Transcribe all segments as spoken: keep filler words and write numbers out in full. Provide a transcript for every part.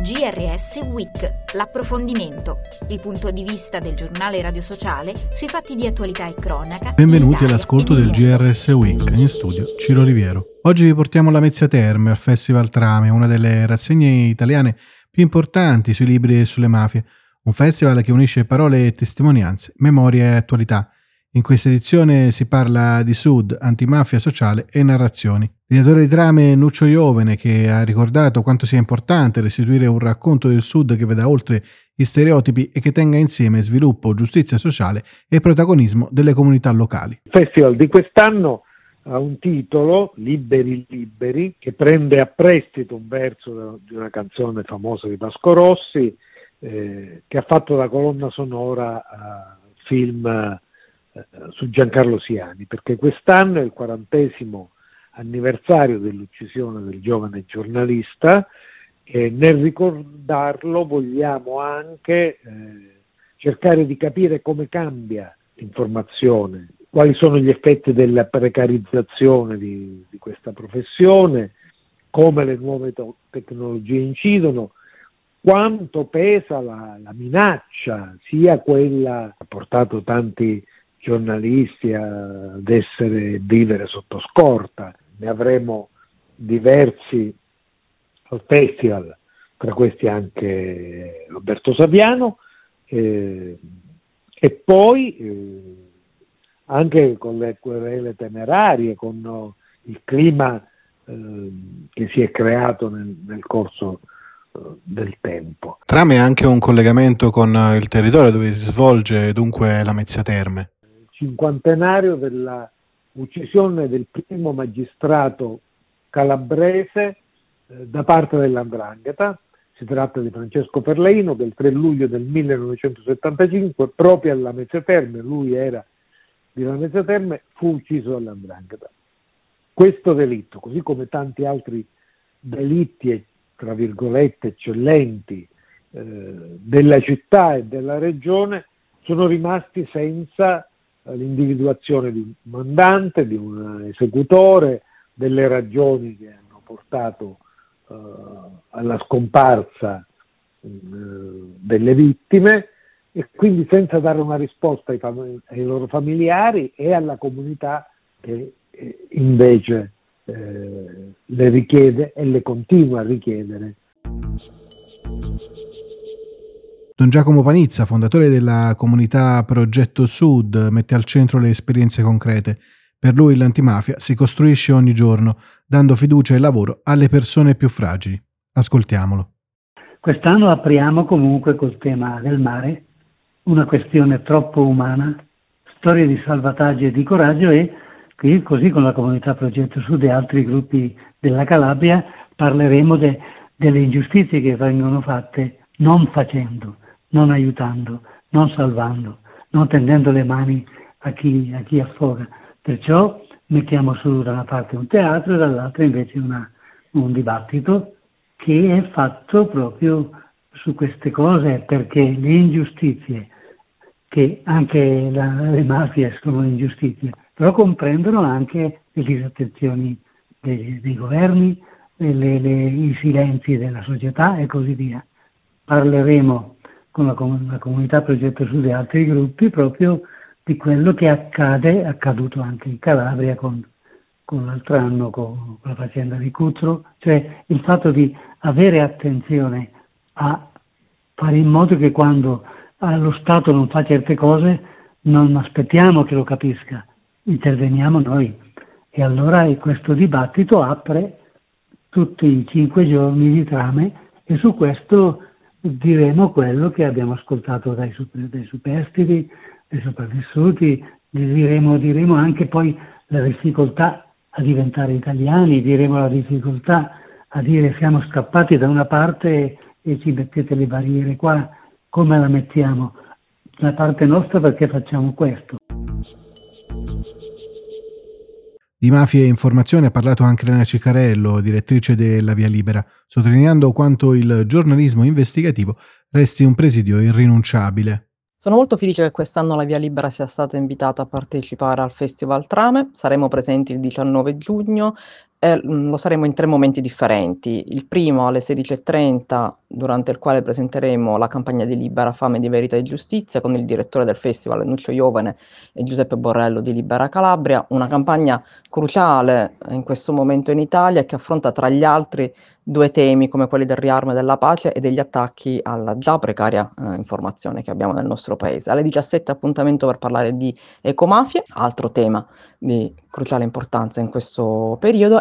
G R S Week, l'approfondimento, il punto di vista del giornale radio sociale sui fatti di attualità e cronaca. Benvenuti all'ascolto del G R S Week, in studio Ciro Riviero. Oggi vi portiamo la Lamezia Terme al Festival Trame, una delle rassegne italiane più importanti sui libri e sulle mafie, un festival che unisce parole e testimonianze, memoria e attualità. In questa edizione si parla di Sud, antimafia sociale e narrazioni. L'ideatore di Trame Nuccio Iovene, che ha ricordato quanto sia importante restituire un racconto del Sud che veda oltre gli stereotipi e che tenga insieme sviluppo, giustizia sociale e protagonismo delle comunità locali. Il festival di quest'anno ha un titolo, Liberi Liberi, che prende a prestito un verso di una canzone famosa di Vasco Rossi, eh, che ha fatto la colonna sonora a film su Giancarlo Siani, perché quest'anno è il quarantesimo anniversario dell'uccisione del giovane giornalista e nel ricordarlo vogliamo anche eh, cercare di capire come cambia l'informazione, quali sono gli effetti della precarizzazione di, di questa professione, come le nuove to- tecnologie incidono, quanto pesa la, la minaccia, sia quella che ha portato tanti giornalisti ad essere vivere sotto scorta. Ne avremo diversi al festival, tra questi anche Roberto Saviano, eh, e poi eh, anche con le querele temerarie, con il clima eh, che si è creato nel, nel corso eh, del tempo. Trame è anche un collegamento con il territorio dove si svolge dunque la Lamezia Terme. Cinquantenario della uccisione del primo magistrato calabrese eh, da parte dell'Andrangheta. Si tratta di Francesco Ferleino, che il tre luglio del millenovecentosettantacinque, proprio alla Lamezia Terme, lui era di Lamezia Terme, fu ucciso dall'Andrangheta. Questo delitto, così come tanti altri delitti, tra virgolette, eccellenti eh, della città e della regione, sono rimasti senza l'individuazione di un mandante, di un esecutore, delle ragioni che hanno portato uh, alla scomparsa uh, delle vittime, e quindi senza dare una risposta ai, fam- ai loro familiari e alla comunità che eh, invece eh, le richiede e le continua a richiedere. Don Giacomo Panizza, fondatore della comunità Progetto Sud, mette al centro le esperienze concrete. Per lui l'antimafia si costruisce ogni giorno, dando fiducia e lavoro alle persone più fragili. Ascoltiamolo. Quest'anno apriamo comunque col tema del mare, una questione troppo umana, storie di salvataggio e di coraggio, e qui, così con la comunità Progetto Sud e altri gruppi della Calabria, parleremo de, delle ingiustizie che vengono fatte non facendo, non aiutando, non salvando, non tendendo le mani a chi, a chi affoga. Perciò mettiamo su da una parte un teatro e dall'altra invece una, un dibattito che è fatto proprio su queste cose, perché le ingiustizie, che anche la, le mafie sono ingiustizie, però comprendono anche le disattenzioni dei, dei governi, le, le, i silenzi della società e così via. Parleremo con la, com- la comunità Progetto Sud e altri gruppi proprio di quello che accade, è accaduto anche in Calabria con, con l'altro anno con, con la faccenda di Cutro, cioè il fatto di avere attenzione a fare in modo che quando lo Stato non fa certe cose non aspettiamo che lo capisca, interveniamo noi. E allora questo dibattito apre tutti i cinque giorni di Trame e su questo diremo quello che abbiamo ascoltato dai, super, dai superstiti, dai sopravvissuti, diremo, diremo anche poi la difficoltà a diventare italiani, diremo la difficoltà a dire siamo scappati da una parte e ci mettete le barriere qua, come la mettiamo? Da parte nostra perché facciamo questo. Di mafia e informazione ha parlato anche Elena Ciccarello, direttrice della Via Libera, sottolineando quanto il giornalismo investigativo resti un presidio irrinunciabile. Sono molto felice che quest'anno la Via Libera sia stata invitata a partecipare al Festival Trame. Saremo presenti il diciannove giugno e mh, lo saremo in tre momenti differenti. Il primo alle sedici e trenta, durante il quale presenteremo la campagna di Libera Fame di Verità e Giustizia con il direttore del festival Nuccio Iovene e Giuseppe Borrello di Libera Calabria, una campagna cruciale in questo momento in Italia che affronta tra gli altri due temi come quelli del riarmo e della pace e degli attacchi alla già precaria eh, informazione che abbiamo nel nostro paese. Alle diciassette appuntamento per parlare di ecomafie, altro tema di cruciale importanza in questo periodo.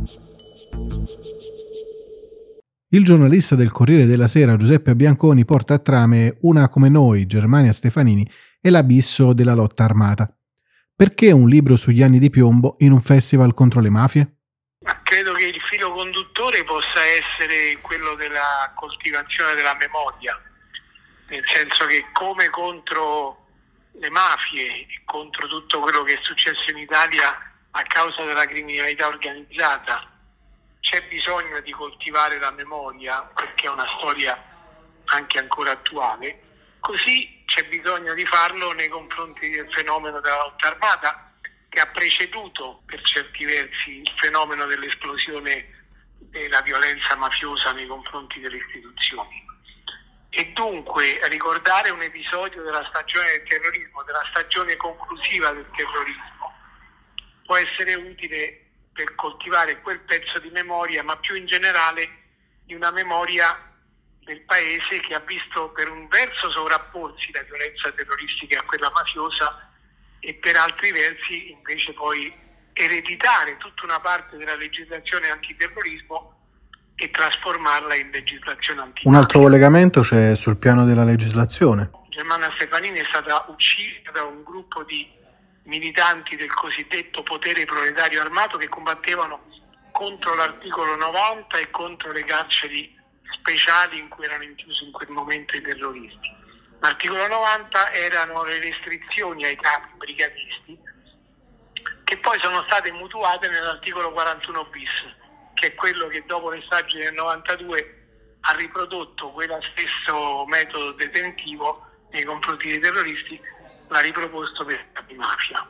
Il giornalista del Corriere della Sera Giuseppe Bianconi porta a trame Una come noi, Germania Stefanini e l'abisso della lotta armata. Perché un libro sugli anni di piombo in un festival contro le mafie? Ma credo che il filo conduttore possa essere quello della coltivazione della memoria, nel senso che come contro le mafie e contro tutto quello che è successo in Italia a causa della criminalità organizzata c'è bisogno di coltivare la memoria perché è una storia anche ancora attuale, così c'è bisogno di farlo nei confronti del fenomeno della lotta armata che ha preceduto per certi versi il fenomeno dell'esplosione della violenza mafiosa nei confronti delle istituzioni. E dunque ricordare un episodio della stagione del terrorismo, della stagione conclusiva del terrorismo, può essere utile per coltivare quel pezzo di memoria, ma più in generale di una memoria del paese che ha visto per un verso sovrapporsi la violenza terroristica a quella mafiosa e per altri versi invece poi ereditare tutta una parte della legislazione antiterrorismo e trasformarla in legislazione antimafia. Un altro collegamento c'è sul piano della legislazione. Germana Stefanini è stata uccisa da un gruppo di militanti del cosiddetto potere proletario armato che combattevano contro l'articolo novanta e contro le carceri speciali in cui erano inclusi in quel momento i terroristi. L'articolo novanta erano le restrizioni ai capi brigatisti che poi sono state mutuate nell'articolo quarantuno bis, che è quello che dopo le stragi del novantadue ha riprodotto quello stesso metodo detentivo nei confronti dei terroristi, l'ha riproposto per la mafia.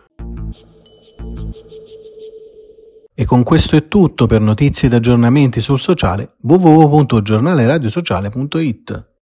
E con questo è tutto. Per notizie ed aggiornamenti sul sociale w w w punto giornale radio sociale punto it.